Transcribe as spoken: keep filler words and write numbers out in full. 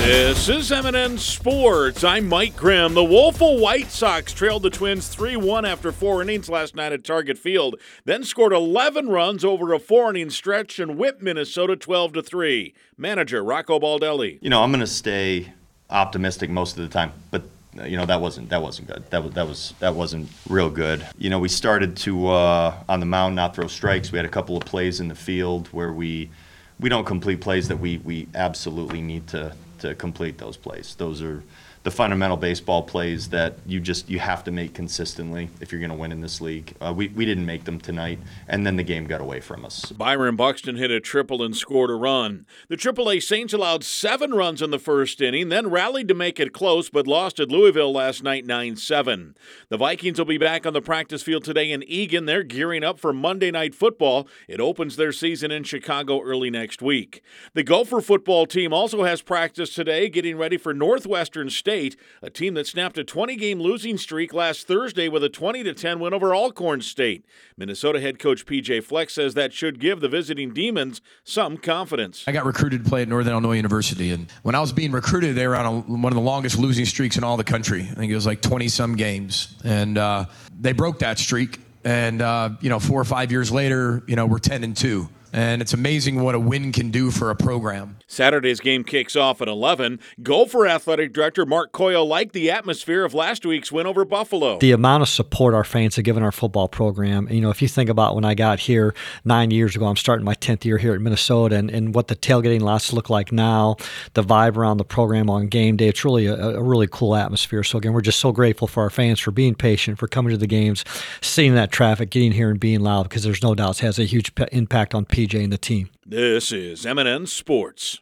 This is M and N Sports. I'm Mike Grimm. The Woelfel White Sox trailed the Twins three one after four innings last night at Target Field, then scored eleven runs over a four-inning stretch and whipped Minnesota twelve to three. Manager Rocco Baldelli. You know, I'm going to stay optimistic most of the time, but you know that wasn't that wasn't good. That was that was that wasn't real good. You know, we started to uh, on the mound not throw strikes. We had a couple of plays in the field where we we don't complete plays that we we absolutely need to. to complete those plays. Those are the fundamental baseball plays that you just you have to make consistently if you're going to win in this league. Uh, we, we didn't make them tonight, and then the game got away from us. Byron Buxton hit a triple and scored a run. The triple A Saints allowed seven runs in the first inning, then rallied to make it close, but lost at Louisville last night nine seven. The Vikings will be back on the practice field today in Eagan. They're gearing up for Monday Night Football. It opens their season in Chicago early next week. The Gopher football team also has practice today, getting ready for Northwestern State, a team that snapped a twenty-game losing streak last Thursday with a twenty to ten win over Alcorn State. Minnesota head coach P J Fleck says that should give the visiting Demons some confidence. I got recruited to play at Northern Illinois University, and when I was being recruited, they were on a, one of the longest losing streaks in all the country. I think it was like twenty-some games, and uh, they broke that streak. And uh, you know, four or five years later, you know, we're ten and two. And it's amazing what a win can do for a program. Saturday's game kicks off at eleven. Gopher Athletic Director Mark Coyle liked the atmosphere of last week's win over Buffalo. The amount of support our fans have given our football program. You know, if you think about when I got here nine years ago, I'm starting my tenth year here at Minnesota, and, and what the tailgating lots look like now, the vibe around the program on game day, it's really a, a really cool atmosphere. So again, we're just so grateful for our fans for being patient, for coming to the games, seeing that traffic, getting here and being loud, because there's no doubt it has a huge p- impact on P J and the team. This is M and N Sports.